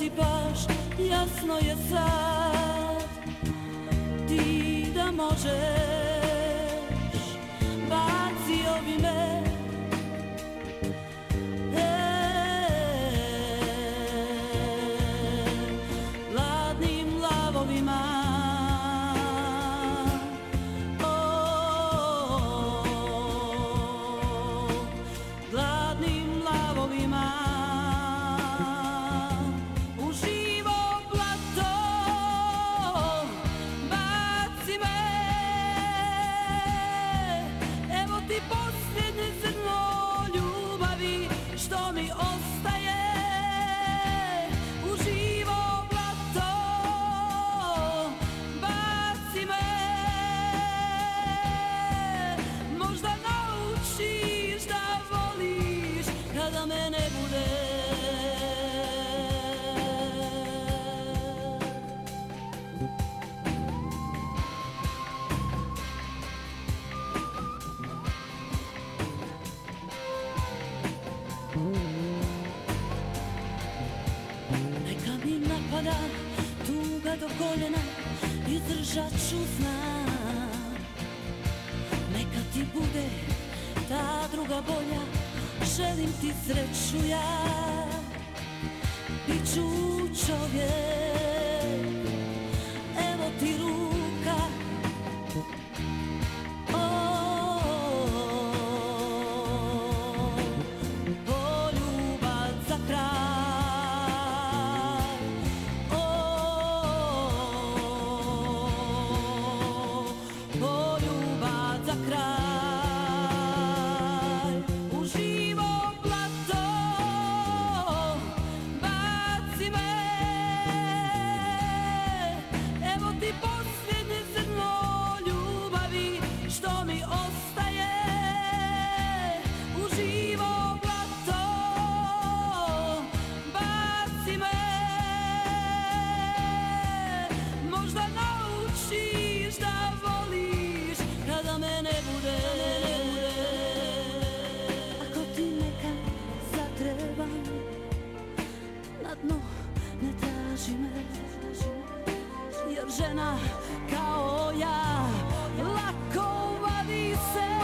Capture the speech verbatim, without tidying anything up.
ti baš jasno je sad, ti da možeš, bacio bi me. Hladnim lavovima, hladnim lavovima, u živo blato baci me. Evo ti posljednje zrno ljubavi što mi ostaje. U živo blato baci me. Možda naučiš da voliš kada me ne bude. Neka mi napada tuga do koljena, izdržat ću znam. Neka ti bude ta druga bolja, želim ti sreću ja. Biću čovjek, evo ti ruka. Poljubac za kraj, poljubac za kraj. U živo blato baci me. Evo ti posljednje zrno ljubavi što mi ostaje. U živo blato baci me. Možda naučiš da voliš kada me ne bude. Ako ti nekad zatrebam, na dno ne traži me, jer žena kao ja lako vadi se.